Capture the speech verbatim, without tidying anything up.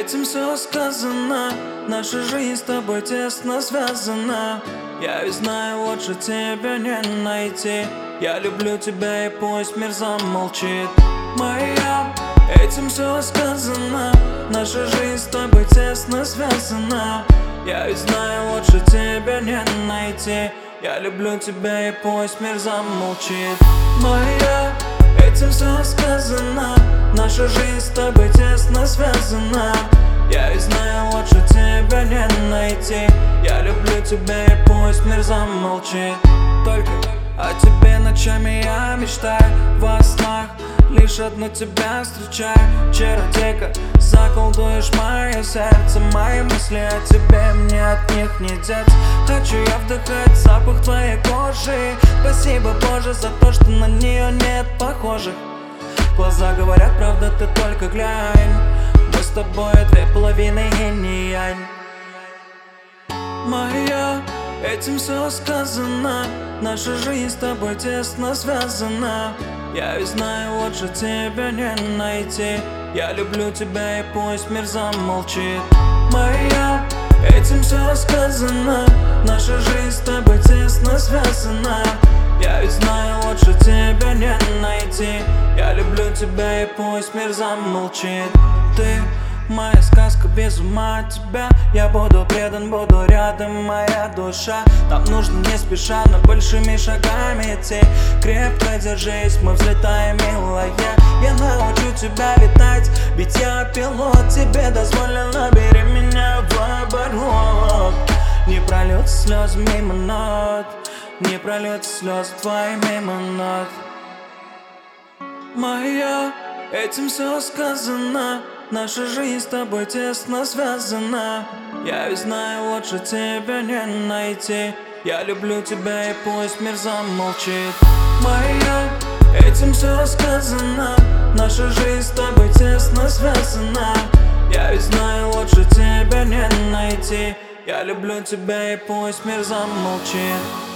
Этим все сказано. Наша жизнь с тобой тесно связана. Я ведь знаю, лучше тебя не найти. Я люблю тебя, и пусть мир замолчит. Моя, этим все сказано. Наша жизнь с тобой тесно связана. Я ведь знаю, лучше тебя не найти. Я люблю тебя, и пусть мир замолчит. Моя, этим все сказано. Наша жизнь с тобой тесно связана. Я ведь знаю, лучше тебя не найти. Я люблю тебя, и пусть мир замолчит. Только о тебе ночами я мечтаю. Во снах лишь одну тебя встречаю. Чародейка, заколдуешь мое сердце. Мои мысли о тебе, мне от них не деться. Хочу я вдыхать запах твоей кожи. Спасибо, Боже, за то, что на нее нет похожих. Глаза говорят, правда, ты только глянь. Мы с тобой две половины инь и янь. Моя, этим все сказано. Наша жизнь с тобой тесно связана. Я ведь знаю, лучше тебя не найти. Я люблю тебя, и пусть мир замолчит. Моя, этим все сказано. Наша жизнь с тобой тесно связана. Я ведь знаю, лучше тебя не найти. Я люблю тебя, и пусть мир замолчит. Ты моя сказка, без ума от тебя. Я буду предан, буду рядом, моя душа. Там нужно не спеша, но большими шагами идти. Крепко держись, мы взлетаем, милая. Я научу тебя летать, ведь я пилот. Тебе дозволено, бери меня в оборот. Не прольются слезы мимо нот. Не прольются слезы твои мимо нот. Моя, этим все сказано. Наша жизнь с тобой тесно связана. Я ведь знаю, лучше тебя не найти. Я люблю тебя, и пусть мир замолчит. Моя, этим все сказано. Наша жизнь с тобой тесно связана. Я ведь знаю, лучше тебя не найти. Я люблю тебя, и пусть мир замолчит.